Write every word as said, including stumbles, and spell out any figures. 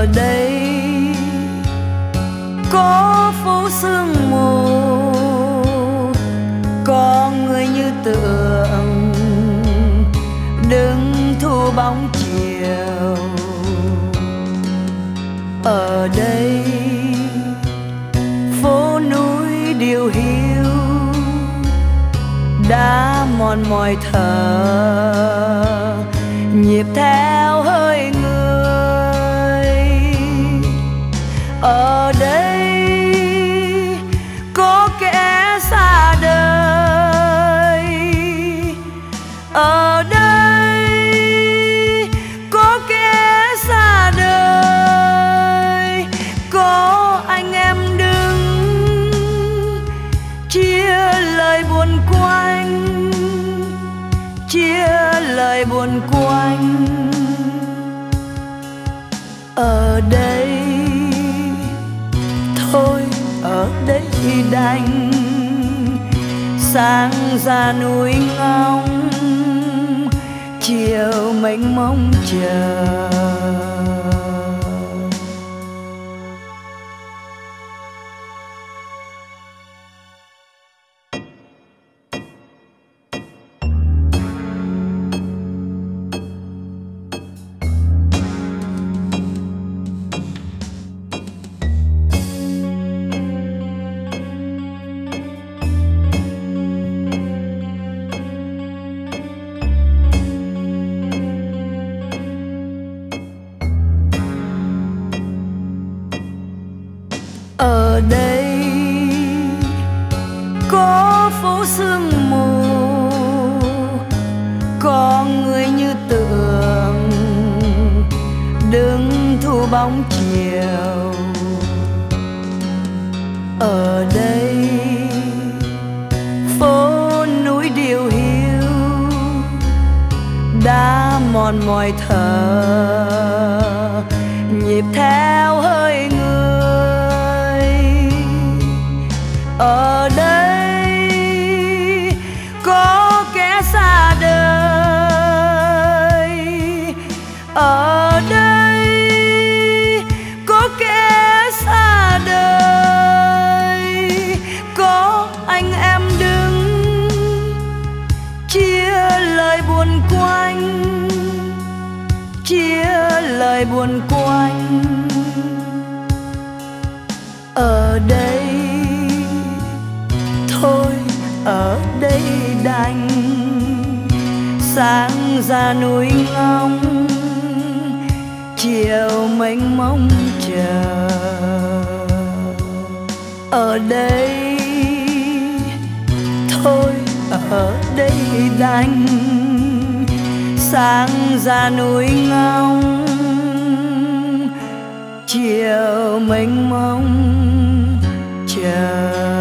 Ở đây có phố sương mù, có người như tượng đứng thu bóng chiều. Ở đây phố núi điều hiu đã mòn mỏi thở, nhịp theo hơi người. Ở đây có kẻ xa đời, ở đây có kẻ xa đời, có anh em đứng chia lời buồn quanh, chia lời buồn quanh. Ở đây thôi, ở đây đành sáng ra núi ngóng, chiều mênh mông chờ. Ở đây có phố sương mù, có người như tượng đứng thu bóng chiều. Ở đây phố núi điều hiu đã mòn mỏi thở, nhịp theo hơi người. Ở đây có kẻ xa đời, ở đây có kẻ xa đời, có anh em đứng chia lời buồn quanh, chia lời buồn quanh. Ở đây thôi, ở đây đành sáng ra núi ngóng, chiều mênh mông chờ. Ở đây thôi, ở đây đành sáng ra núi ngóng, chiều mênh mông chờ.